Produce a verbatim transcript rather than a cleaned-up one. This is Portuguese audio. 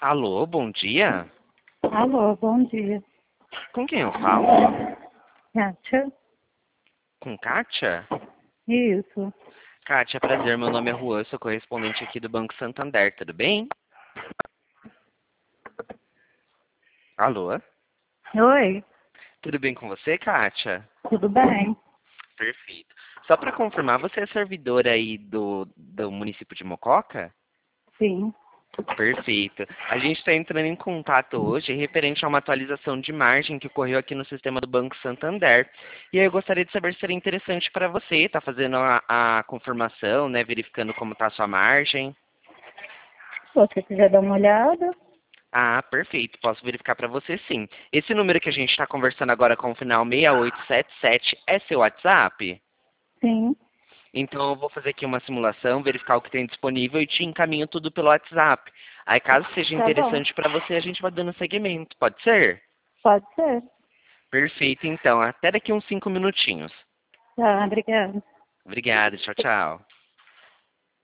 Alô, bom dia. Alô, bom dia. Com quem eu falo? Kátia? Com Kátia? Isso. Kátia, prazer, meu nome é Juan, sou correspondente aqui do Banco Santander, tudo bem? Alô? Oi, Tudo bem com você, Kátia? tudo bem? Perfeito. Só para confirmar, você é servidora aí do, do município de Mococa? Sim. Perfeito. A gente está entrando em contato hoje referente a uma atualização de margem que ocorreu aqui no sistema do Banco Santander. E aí eu gostaria de saber se seria interessante para você, tá fazendo a, a confirmação, né, verificando como está a sua margem. Se você quiser dar uma olhada, Ah, perfeito. Posso verificar para você sim. Esse número que a gente está conversando agora com o final seis oito sete sete é seu WhatsApp? sim. Então eu vou fazer aqui uma simulação, verificar o que tem disponível e te encaminho tudo pelo WhatsApp. Aí caso seja Tá bom. interessante para você, a gente vai dando seguimento. Pode ser? Pode ser. Perfeito, então. Até daqui uns cinco minutinhos. Tá, obrigada. Obrigado. Tchau, tchau.